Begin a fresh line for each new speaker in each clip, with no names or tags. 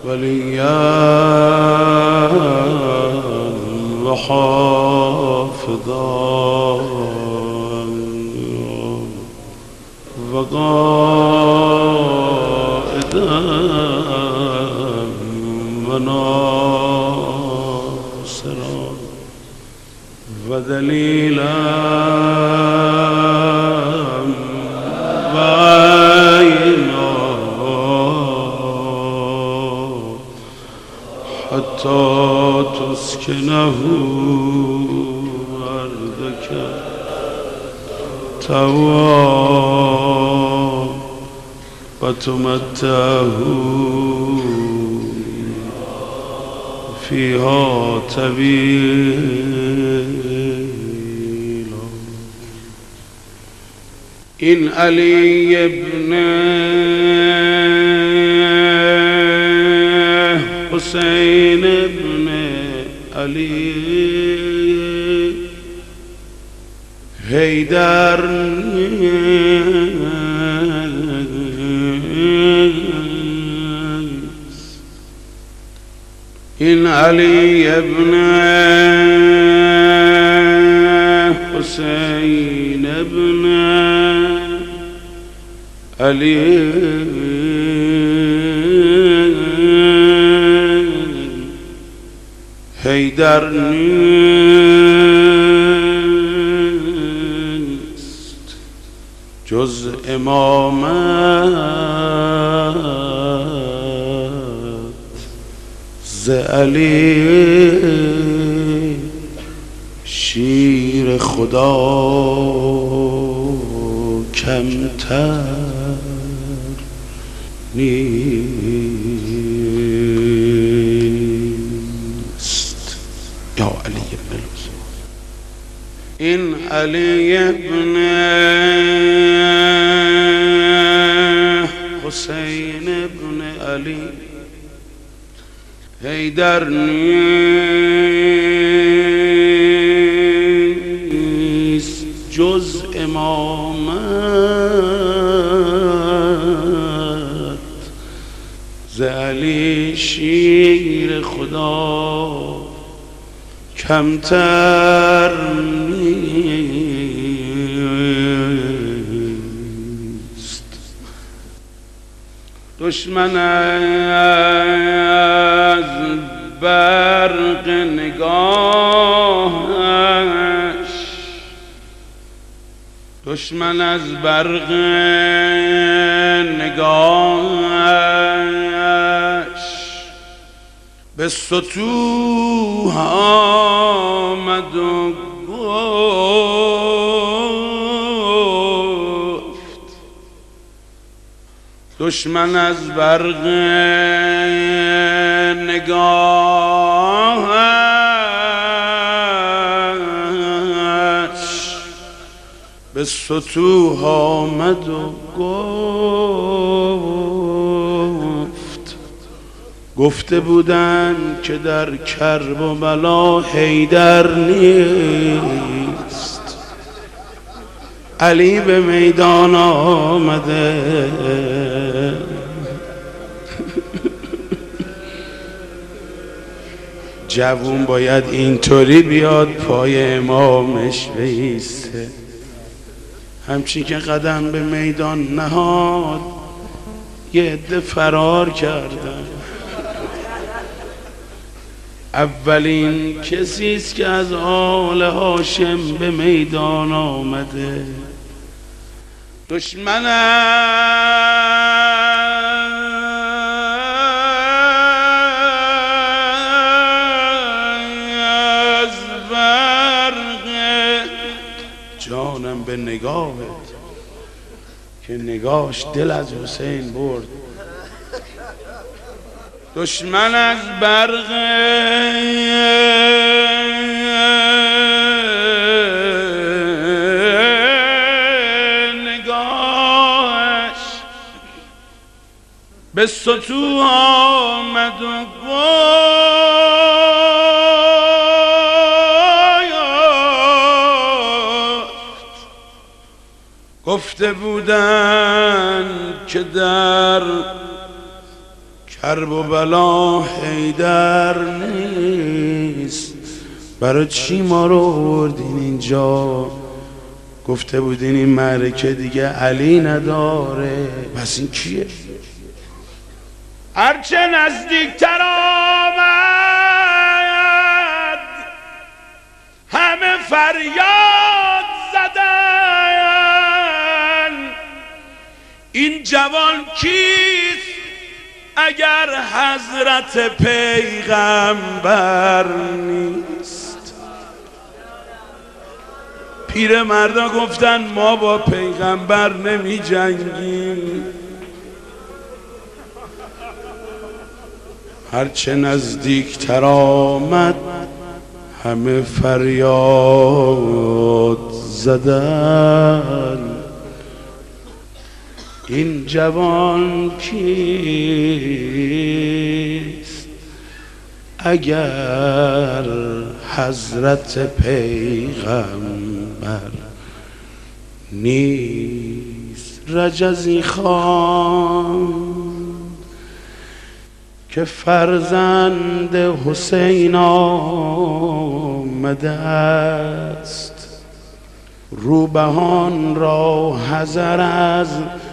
وليا وحافظا وقائدا وناصرا ودليلا بينا حتى تسكنه أرضك توا وتمتعه فيها طويلا. إن علي ابن حسين ابن علي حیدر نیست. این علی ابن حسین ابن علی حیدر نیست جز امامت ز علی شیر خدا کمتر نیست. یا علی ابن الحسین. این علی ابن حسین ابن علی حیدر نیست جز امامت ز علی شیر خدا کمتر نیست. دشمن از برق نگاهش دشمن از برق نگاهش به سطوح آمد و گفت دشمن از برق نگاهش به سطوح آمد و گفت گفته بودن که در کرب و بلا حیدر نیست علی به میدان آمده. جوون باید اینطوری بیاد پای امامش بایسته. همچین که قدم به میدان نهاد یه عده فرار کردن. اولین کسیست که از آل هاشم به میدان آمده. دشمن از برق جانم به نگاهت که نگاهش دل از حسین برد. دشمن از برق نگاهش به سطوح آمد و گفته بودن که در کرب و بلا حیدر نیست، برای چی ما رو آوردین اینجا؟ گفته بودین این معرکه دیگه علی نداره. پس این کیه؟ هرچه نزدیکتر آمد همه فریاد زدن، این جوان کیست اگر حضرت پیغمبر نیست؟ پیر مردا گفتن ما با پیغمبر نمی جنگیم. هرچه نزدیکتر آمد همه فریاد زدن، این جوان کیست اگر حضرت پیغمبر نیست؟ رجزی خان که فرزند حسین آمده است، روبهان را حذر از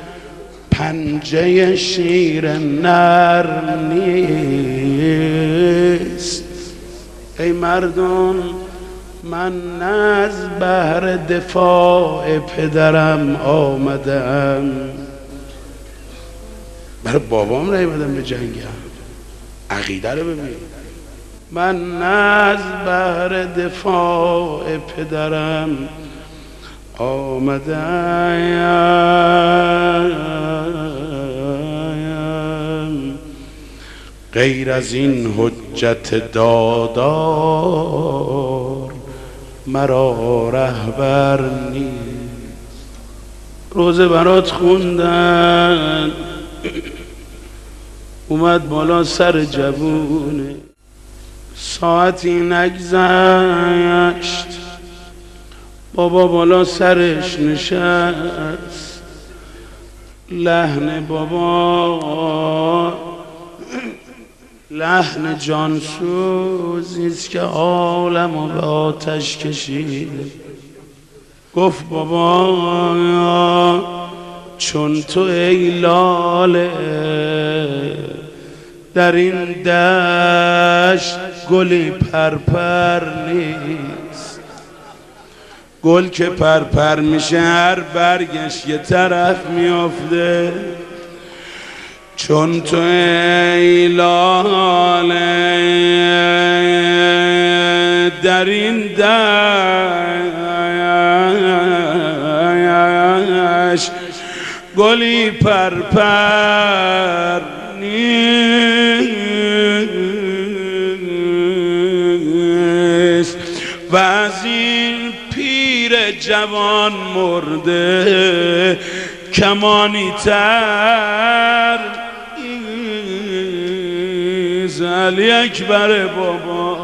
پنجه شیر نر نیست. ای مردم من نه از بهر دفاع پدرم آمدم، برای بابام نیومدم به جنگم. عقیده رو ببین، من نه از بهر دفاع پدرم آمدم، غیر از این حجت دادار مرا رهبر نیست. روزه برات خوندن اومد بالا سر جوونه، ساعتی نگذشت بابا بالا سرش نشست. لحن بابا لحن جانسوزیست که عالمو به آتش کشیده. گفت بابا چون تو ای لاله در این دشت گلی پرپر نیست، گل که پرپر میشه هر برگش یه طرف میافته. چون تو ای لاله در این دشت گلی پرپر نیست، و از این پیر جوان مرده کمانی تر علی اکبر بابا.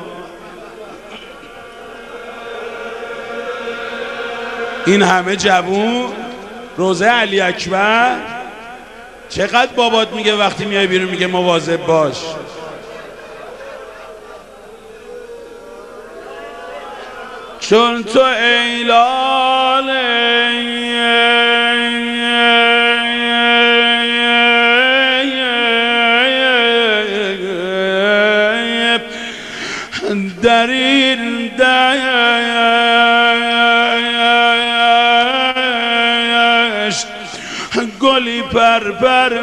این همه جوون روزه علی اکبر. چقدر بابات میگه وقتی میای بیرون میگه مواظب باش؟ چون تو ای لاله در این دشت گلی پرپر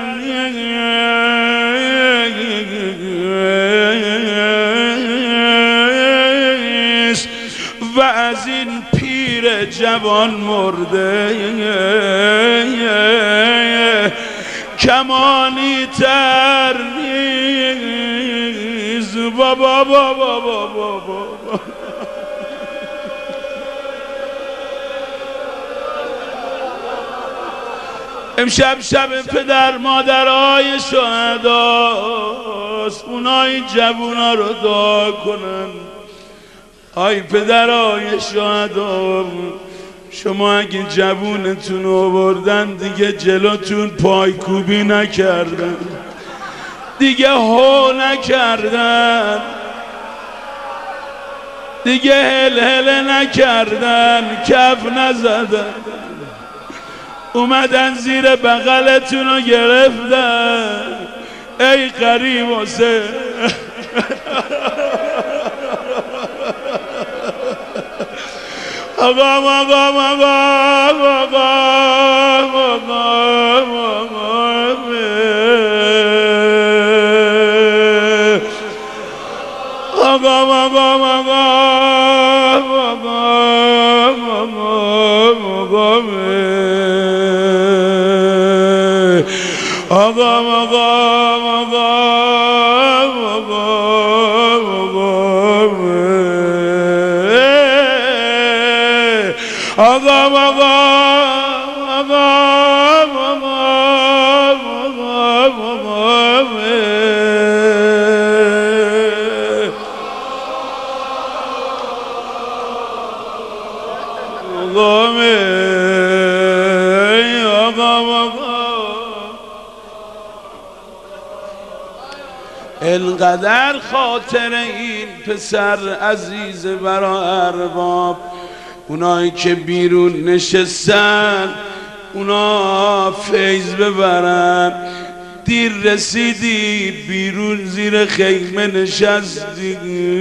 نیست، و از این پیر جوان مرده کمانی تر نیست. بابا بابا بابا امشب شب پدر مادرای شهداست، اونای جوونا رو دعا کنن. آی پدرای شهدا، شما اگه جوونتون رو آوردن دیگه جلوتون پایکوبی نکردن، دیگه هو نکردن، دیگه هل هل نکردن، کف نزدن، اومدن زیر بغلتون رو گرفتن. ای غریب حسین آقا انقدر خاطر این پسر عزیز برا ارباب، اونایی که بیرون نشستن اونا فیض ببرن. دیر رسیدی بیرون زیر خیمه نشستی،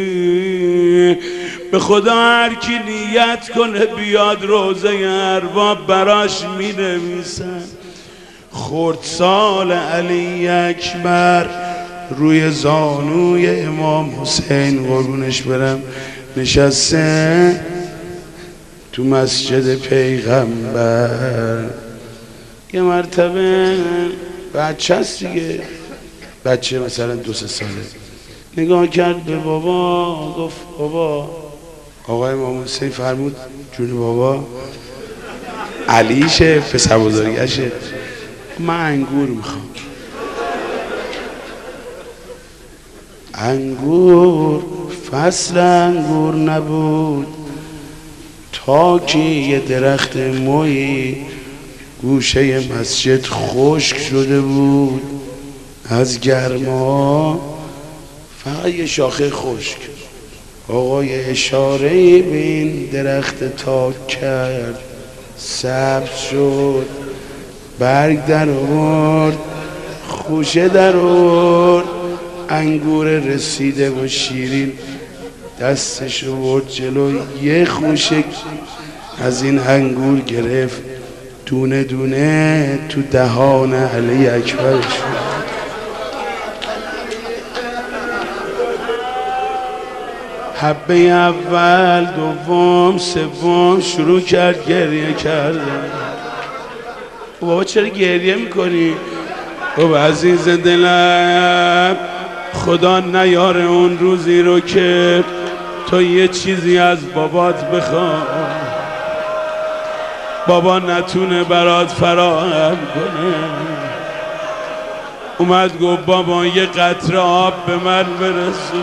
به خدا هر کی نیت کنه بیاد روزه ارباب براش می نویسن. خردسال علی اکبر روی زانوی امام حسین قربونش برم نشسته تو مسجد پیغمبر. یه مرتبه بچه هست دیگه، بچه مثلا 2-3 ساله، نگاه کرد به بابا، گفت بابا. آقای امام حسین فرمود جون بابا علیشه پسر بزرگشه، من انگور میخوام. انگور فصل انگور نبود تا که یه درخت مویی گوشه مسجد خشک شده بود از گرما، فقط یه شاخه خشک. آقای اشاره به این درخت تاک کرد، سبز شد، برگ در آورد، خوشه در آورد، انگور رسیده و شیرین دستش رو برد جلو، یه خوشه از این انگور گرفت، دونه دونه تو دهان علی اکبر شد. حبه اول، دوم، سوم شروع کرد گریه کردن. بابا چرا گریه میکنی؟ بابا عزیز دلم، خدا نیاره اون روزی رو که تو یه چیزی از بابات بخوای، بابا نتونه برات فراهم کنه. اومد گفت بابا یه قطره آب به من برسون.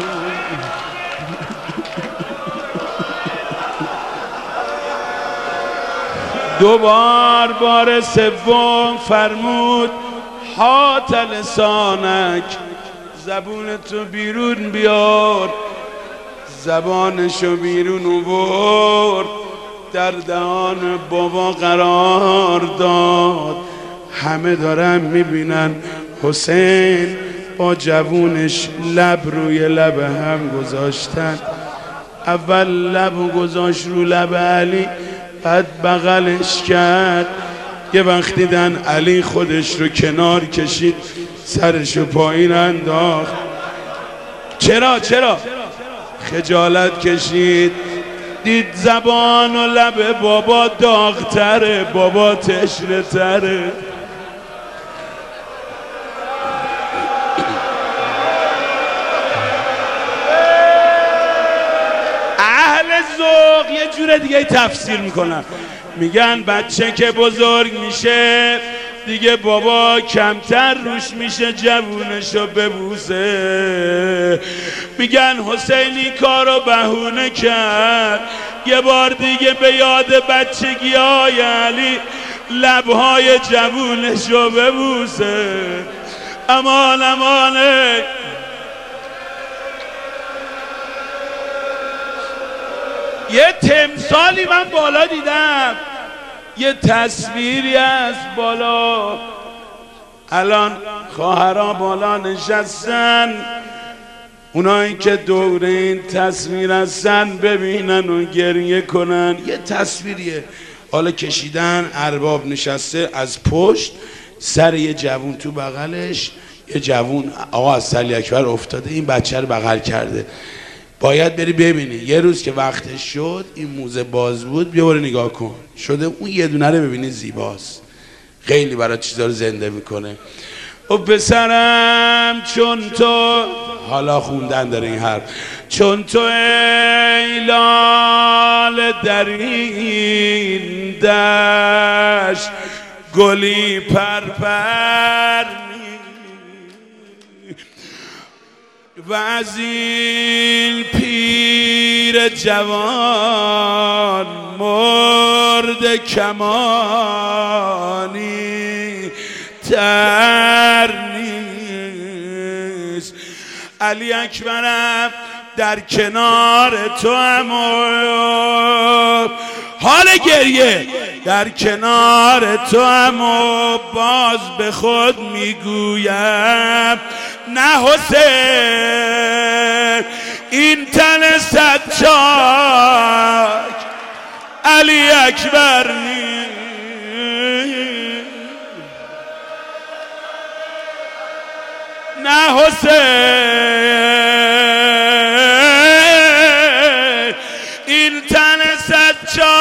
بار سوم فرمود هات لسانک، زبونتو بیرون بیار. زبانشو بیرون آورد، در دهان بابا قرار داد. همه دارن میبینن حسین با جوونش لب روی لب هم گذاشتن. اول لب گذاشت رو لب علی، بعد بغلش کرد. یه وقت دیدن علی خودش رو کنار کشید، سرشو پایین انداخت. چرا؟ خجالت کشید، دید زبان و لب بابا داغ‌تره، بابا تشنه‌تره. اهل ذوق یه جور دیگه تفسیر میکنن، میگن بچه که بزرگ میشه دیگه بابا کمتر روش میشه جوونشو ببوسه. میگن حسینی کارو بهونه کرد، یه بار دیگه به یاد بچگی های علی لبهای جوونشو ببوسه. امان امانه. یه تمثالی من بالا دیدم، یه تصویری از بالا. الان خواهرها بالا نشستن، اونایی که دور این تصویر هستن ببینن و گریه کنن. یه تصویریه حالا کشیدن، ارباب نشسته از پشت، سر یه جوون تو بغلش، یه جوون آقا از علی اکبر افتاده، این بچه رو بغل کرده. باید بری ببینی. یه روز که وقتش شد این موزه باز بود، بیا برو نگاه کن. شده اون یه دونه رو ببینی زیباست، خیلی برای چیزا رو زنده میکنه. و پسرم چون تو، حالا خوندن داره این حرف، چون تو ای لاله در این دشت گلی پرپر و از این پیر جوان مرد کمانی تر نیست. علی اکبرم در کنار تو هم حال گریه، در کنار تو هم باز به خود میگویم نه حسین این تن صد چاک علی اکبر نیست. نه حسین این تن صد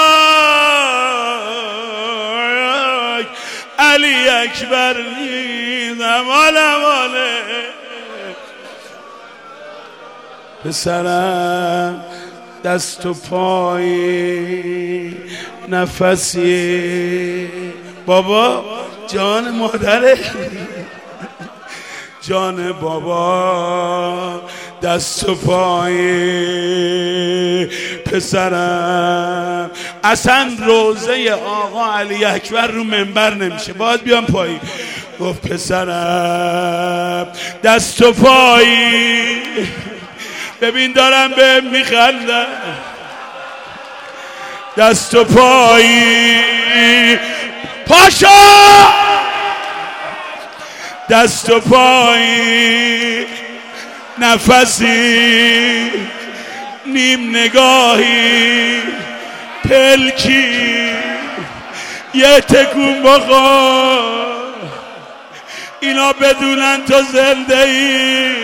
چاک علی اکبر نیست. مالا ماله پسرم دست و پای نفسی، بابا جان مادره، جان بابا دست و پای پسرم. اصلا روزه آقا علی اکبر رو منبر نمیشه، باید بیام پایی. گفت پسرم دست و پایی، ببین دارم به میخندم، دست و پایی پاشا، دست و پایی نفسی نیم نگاهی پلکی یه تکون بخور اینا بدونن تو زنده ای.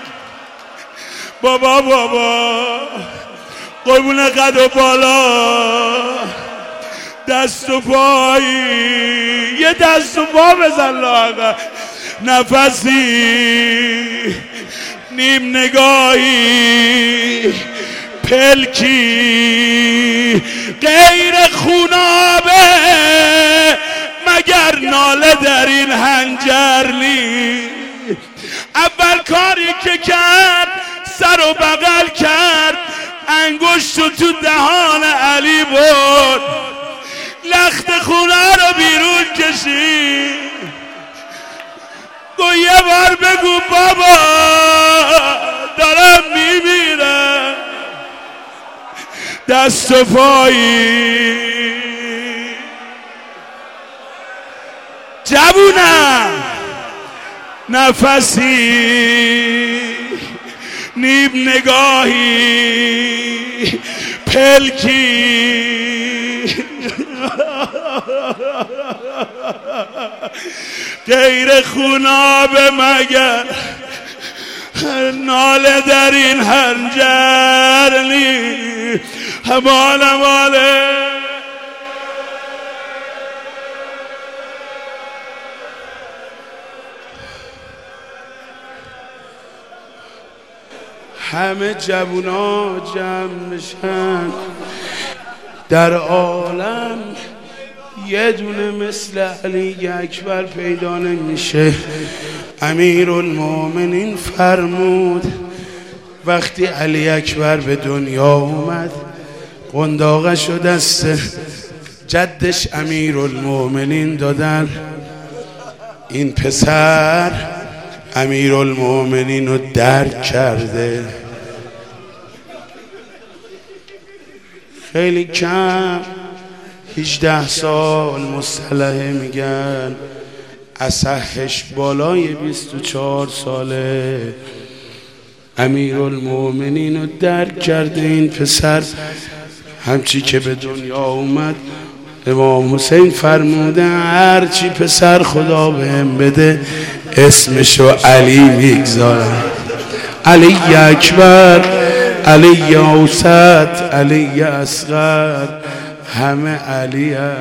بابا بابا قربون قد و بالا، دست و پایی، یه دست و پا بزن لاغر، نفسی نیم نگاهی پلکی غیر خونابه مگر ناله در این هنجر نی. اول کاری که کرد سر و بغل کرد، انگشت تو دهان علی بود، لخت خونه رو بیرون کشید. گو یه بار بگو بابا دارم میمیرم. دست و پایی جوونم نفسی نیم نگاهی پلکی غیر خوناب مگر ناله در این هنجر نی. هماله ماله همه جوونا جمع بشن در عالم، یه دونه مثل علی اکبر پیدا نمیشه. امیرالمومنین فرمود وقتی علی اکبر به دنیا اومد قنداقش و دست جدش امیرالمومنین دادن. این پسر امیرالمومنین رو درک کرده. خیلی کم 18 سال مصطلحه میگن، اصحش بالای 24 ساله. امیرالمومنین رو درک کرده این پسر. همچی که به دنیا اومد امام حسین فرموده هرچی پسر خدا بهم بده اسمشو علی میگذارم. علی اکبر، علی اوسط، علی اصغر، همه علی هست.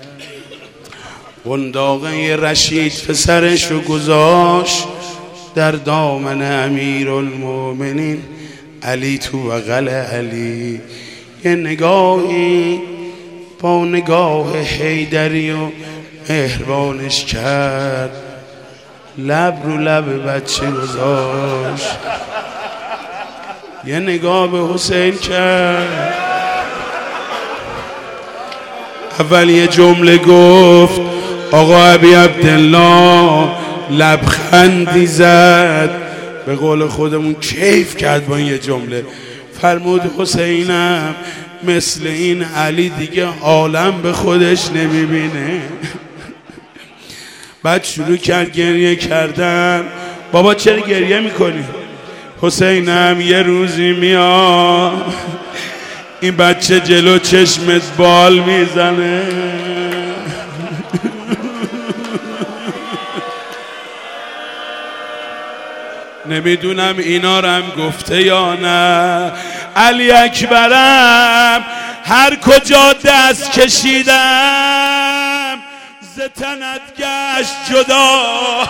قنداقه رشید پسرشو گذاشت در دامن امیرالمومنین. علی تو بغل علی یه نگاهی با نگاه حیدری و مهربانش کرد، لب رو لب بچه گذاشت، یه نگاه به حسین کرد. اول یه جمله گفت، آقا ابی عبدالله لبخندی زد، به قول خودمون کیف کرد با یه جمله. فرمود حسینم مثل این علی دیگه عالم به خودش نمیبینه. بعد شروع کرد گریه کردن. بابا چرا گریه میکنی؟ حسینم یه روزی میاد این بچه جلو چشمت بال میزنه. نمیدونم اینا رو هم گفته یا نه. علی اکبرم هر کجا دست کشیدم ز تنت گشت جدا.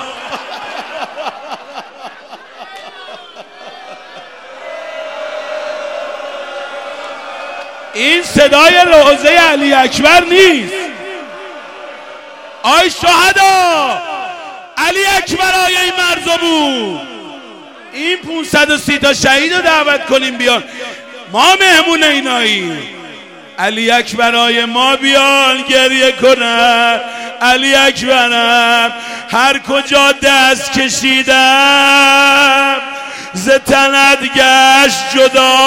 این صدای لحظه علی اکبر نیست. آی شهدا، علی اکبر آیه این مرزا بود. این 530 تا شهید رو دعوت کنیم بیان، ما مهمون ایناییم. علی اکبرای ما بیان گریه کنن. علی اکبرم هر کجا دست کشیدم ز تنت گشت جدا.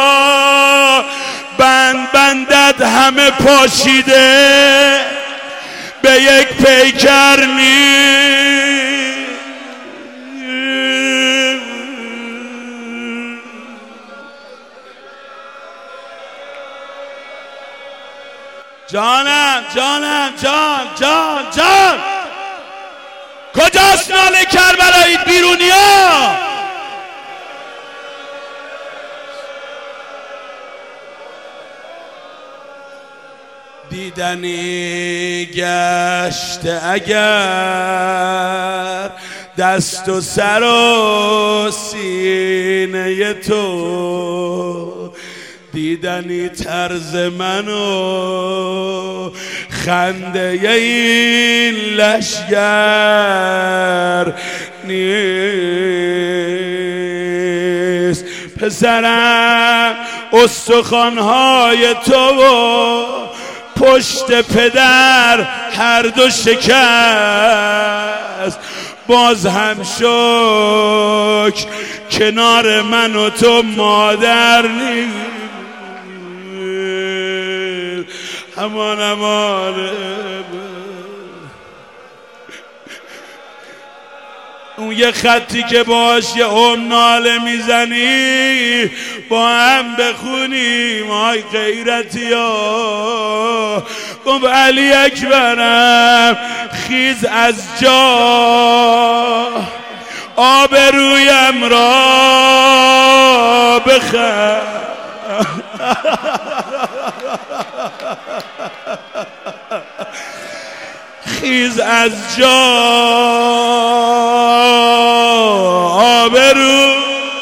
بندت همه پاشیده به یک پیکر نیست. جانم جان کجاست ناله کربلایی بیرونیا؟ دیدنی گشت اگر دست و سر و سینه تو، دیدنی طرز منو خنده این لشگر نیست. پسرم استخوان‌های تو و پشت پدر هر دو شکست، باز هم شکر کنار من و تو مادر نیست. امان اون یه خطی که باش یه ناله میزنی با هم بخونیم. آی غیرتی ها گفت علی اکبرم خیز از جا آبرویم را بخر. خیز از جا آبرو.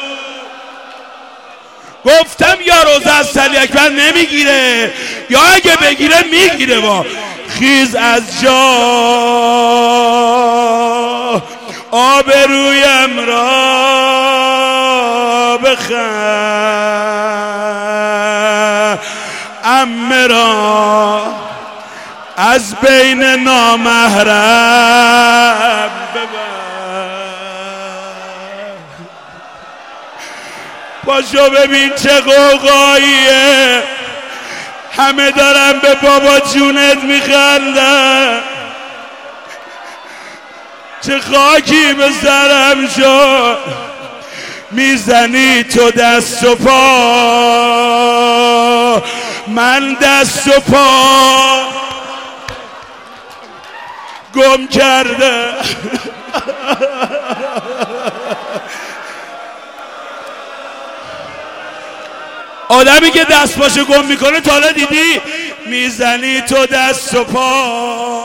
گفتم یا روزه از علی اکبر نمیگیره یا اگه بگیره میگیره. با خیز از جا آبرویم را بخر. عمه را از بین نامحرم ببر. پاشو ببین چه قوقاییه، همه دارن به بابا جونت میخندن، چه خاکی به سرم شد، میزنی تو دست و پا، من دست و پا گم کرده. آدمی که دست پاشو گم میکنه تا حالا دیدی؟ میزنی تو دست و پا.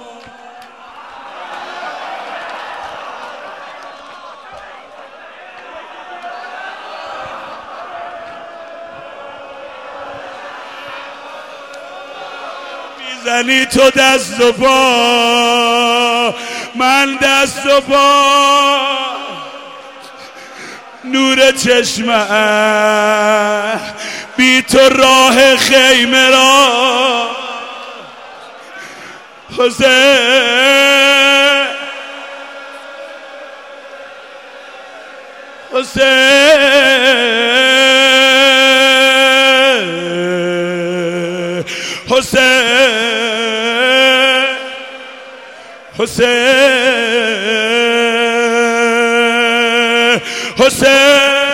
میزنی تو دست و پا، من دست و پا، نور چشمم بی تو راه خیمه را، حسین حسین حسین حسین حسین